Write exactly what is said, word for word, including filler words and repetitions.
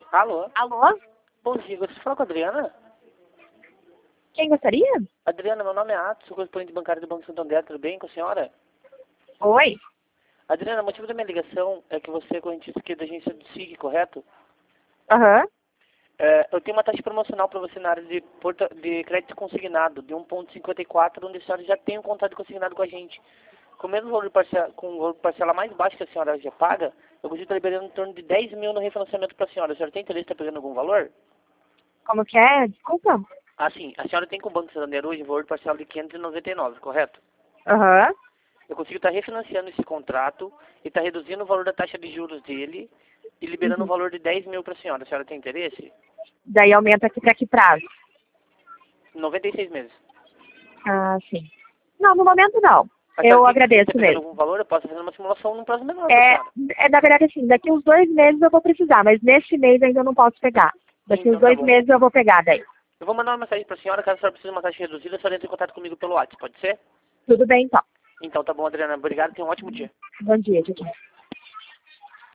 Alô? Alô? Bom dia, gostaria de falar com a Adriana? Quem gostaria? Adriana, meu nome é Atos, sou correspondente bancário do Banco Santander, tudo bem com a senhora? Oi? Adriana, o motivo da minha ligação é que você é correntista aqui da agência do S I G, correto? Aham. É, eu tenho uma taxa promocional para você na área de, porta, de crédito consignado, de um vírgula cinquenta e quatro, onde a senhora já tem um contrato consignado com a gente. Com o mesmo valor de parcela, com o valor de parcela mais baixo que a senhora já paga, eu gostaria de estar liberando em torno de dez mil no refinanciamento para a senhora. A senhora tem interesse em estar pegando algum valor? Como que é? Desculpa. Ah, sim. A senhora tem com o Banco Santander hoje um valor de parcela de quinhentos e noventa e nove, correto? Aham. Eu consigo estar refinanciando esse contrato e estar reduzindo o valor da taxa de juros dele e liberando o Uhum. valor de dez mil para a senhora. A senhora tem interesse? Daí aumenta aqui pra que prazo? noventa e seis meses. Ah, sim. Não, no momento não. A Eu senhora tem agradeço interesse em pegar mesmo. algum valor? Eu posso fazer uma simulação num prazo menor para a É, senhora. é, na verdade, assim, daqui uns dois meses eu vou precisar, mas neste mês ainda eu não posso pegar. Daqui uns Então tá dois bom. meses eu vou pegar daí. Eu vou mandar uma mensagem para a senhora, caso a senhora precise de uma taxa reduzida, a senhora entre em contato comigo pelo WhatsApp, pode ser? Tudo bem, então. Então tá bom, Adriana. Obrigado, tenha um ótimo dia. Bom dia, tchau, tchau.